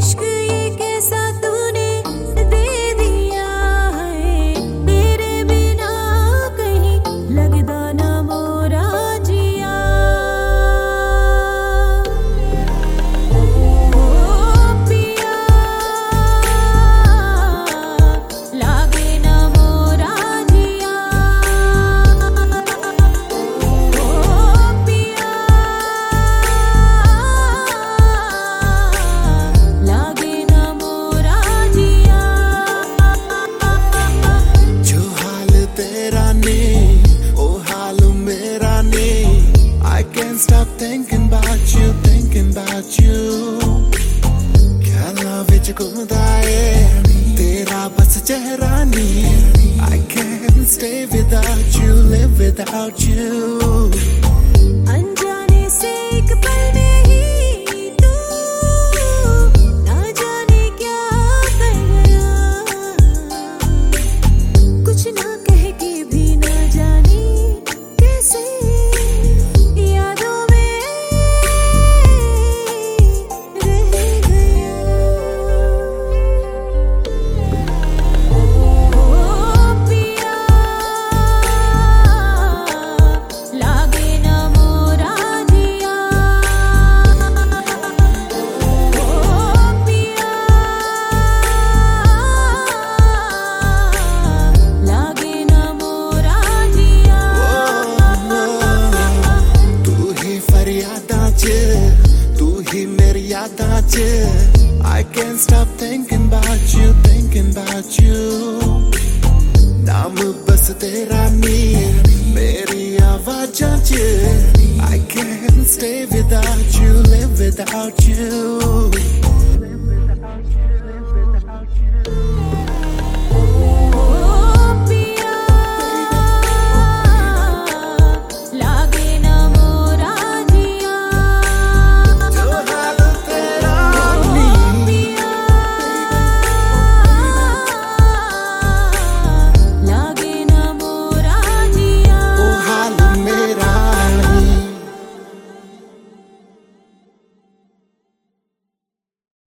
इश्क ये कैसा तूने दे दिया है, तेरे बिना कहीं लगदा ना मोरा जिया। ओ पिया लागे ना मोरा जिया, ओ पिया लागे ना मोरा जिया। जो हाल तेरा नहीं ओ हाल मेरा नहीं, I can't stop thinking about you, thinking about you। ख्यालों विच घूमदा है तेरा बस चेहरा नहीं, I can't stay without you, live without you। अनजाने से एक पल में ही तू ना जाने क्या कर गया, कुछ ना कह के भी ना जाने कैसे यादों में रह गया। ओ पिया लागे ना मोरा जिया, ओ पिया लागे ना मोरा जिया। तू ही फरियादां च, तू ही मेरी यादां च, I can't stop thinking about you, thinking about you। नाम बस तेरा नी मेरी आवाज़ां च, I can't stay without you, live without you।